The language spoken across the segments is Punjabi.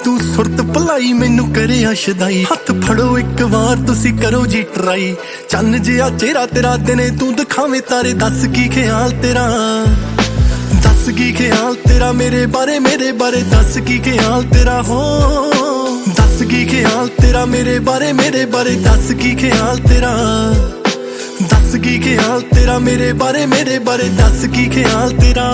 ਤੂੰ ਸੁਰਤ ਭਲਾਈ ਮੈਨੂੰ ਕਰਿਆ ਸ਼ਦਾਈ। ਹੱਥ ਫੜੋ ਇੱਕ ਵਾਰ ਤੁਸੀਂ ਕਰੋ ਜੀ ਟਰਾਈ। ਚੰਨ ਜਿਹਾ ਚਿਹਰਾ ਤੇਰਾ ਦਿਨੇ ਤੂੰ ਦਿਖਾਵੇਂ ਤਾਰੇ। ਦੱਸ ਕੀ ਖਿਆਲ ਤੇਰਾ, ਦੱਸ ਕੀ ਖਿਆਲ ਤੇਰਾ ਮੇਰੇ ਬਾਰੇ ਦੱਸ ਕੀ ਖਿਆਲ ਤੇਰਾ ਹੋ। ਦੱਸ ਕੀ ਖਿਆਲ ਤੇਰਾ ਮੇਰੇ ਬਾਰੇ ਦੱਸ ਕੀ ਖਿਆਲ ਤੇਰਾ। ਦੱਸ ਕੀ ਖਿਆਲ ਤੇਰਾ ਮੇਰੇ ਬਾਰੇ ਦੱਸ ਕੀ ਖਿਆਲ ਤੇਰਾ।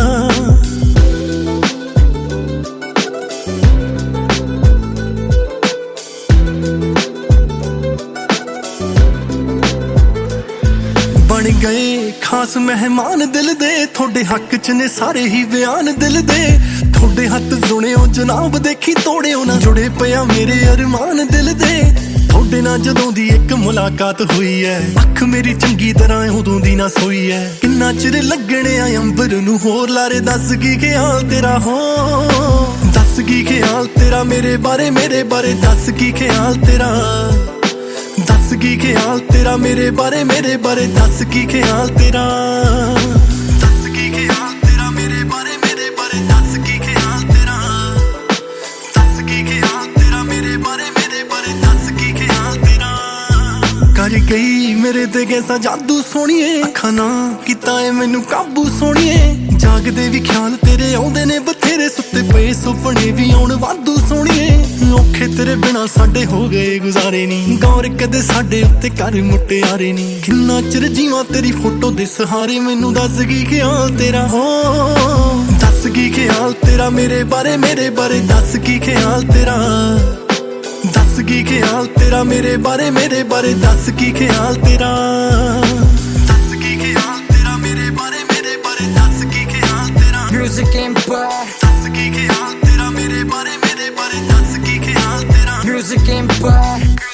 ਬਣ ਗਏ ਖਾਸ ਮਹਿਮਾਨ ਦਿਲ ਦੇ, ਤੁਹਾਡੇ ਹੱਕ ਚ ਨੇ ਸਾਰੇ ਹੀ ਬਿਆਨ ਦਿਲ ਦੇ। ਤੁਹਾਡੇ ਹੱਥ ਸੁਣਿਓ ਜਨਾਬ ਦੇਖੀ ਤੋੜਿਓ ਨਾ, ਜੁੜੇ ਪਿਆ ਮੇਰੇ ਅਰਮਾਨ ਦਿਲ ਦੇ। ਤੁਹਾਡੇ ਨਾਲ ਜਦੋਂ ਦੀ ਇੱਕ ਮੁਲਾਕਾਤ ਹੋਈ ਐ, ਅੱਖ ਮੇਰੀ ਚੰਗੀ ਤਰ੍ਹਾਂ ਉਦੋਂ ਦੀ ਨਾ ਸੋਈ ਐ। ਕਿੰਨਾ ਚਿਰ ਲੱਗਣੇ ਆ ਅੰਬਰ ਨੂੰ ਹੋਰ ਲਾਰੇ। ਦੱਸ ਕੀ ਖਿਆਲ ਤੇਰਾ ਹੋ, ਦੱਸ ਕੀ ਖਿਆਲ ਤੇਰਾ ਮੇਰੇ ਬਾਰੇ ਦੱਸ ਕੀ ਖਿਆਲ ਤੇਰਾ। ਦੱਸ ਕੀ ਖਿਆਲ ਤੇਰਾ ਮੇਰੇ ਬਾਰੇ ਦੱਸ ਕੀ ਖਿਆਲ ਤੇਰਾ। ਦੱਸ ਕੀ ਖਿਆਲ ਤੇਰਾ ਮੇਰੇ ਬਾਰੇ ਦੱਸ ਕੀ ਖਿਆਲ ਤੇਰਾ। ਦੱਸ ਕੀ ਖਿਆਲ ਤੇਰਾ ਮੇਰੇ ਬਾਰੇ ਦੱਸ ਕੀ ਖਿਆਲ ਤੇਰਾ। ਕਰ ਗਈ ਮੇਰੇ ਤੇ ਕੈਸਾ ਜਾਦੂ ਸੋਹਣੀਏ, ਅੱਖਾਂ ਨਾ ਕੀਤਾ ਏ ਮੈਨੂੰ ਕਾਬੂ ਸੋਹਣੀਏ। ਜਾਗਦੇ ਵੀ ਖਿਆਲ ਤੇਰੇ ਆਉਂਦੇ ਨੇ ਬਥੇਰੇ, ਸੁੱਤੇ ਪਏ ਸੁਪਨੇ ਵੀ ਆਉਣ ਵਾਧੂ ਸੋਹਣੀਏ। ਔਖੇ ਤੇਰੇ ਬਿਨਾ ਸਾਡੇ ਹੋ ਗਏ ਗੁਜ਼ਾਰੇ ਨੀ, ਗੌਰ ਕਦੇ ਸਾਡੇ ਉੱਤੇ ਕਰ ਮੁਟਿਆਰੇ ਨੀ। ਕਿੰਨਾ ਚਿਰ ਜੀਵਾਂ ਤੇਰੀ ਫੋਟੋ ਦੇ ਸਹਾਰੇ, ਮੈਨੂੰ ਦੱਸ ਕੀ ਖਿਆਲ ਤੇਰਾ ਹੋ। ਦੱਸ ਕੀ ਖਿਆਲ ਤੇਰਾ ਮੇਰੇ ਬਾਰੇ ਦੱਸ ਕੀ ਖਿਆਲ ਤੇਰਾ। ਦੱਸ ਕੀ ਖਿਆਲ ਤੇਰਾ ਮੇਰੇ ਬਾਰੇ ਦੱਸ ਕੀ ਖਿਆਲ ਤੇਰਾ। ਦੱਸ ਕੀ ਖਿਆਲ ਤੇਰਾ ਮੇਰੇ ਬਾਰੇ ਦੱਸ ਕੀ ਖਿਆਲ ਤੇਰਾ। Music Empire, ਦੱਸ ਕੀ ਖਿਆਲ ਤੇਰਾ ਮੇਰੇ ਬਾਰੇ ਦੱਸ ਕੀ ਖਿਆਲ ਤੇਰਾ। Music Empire।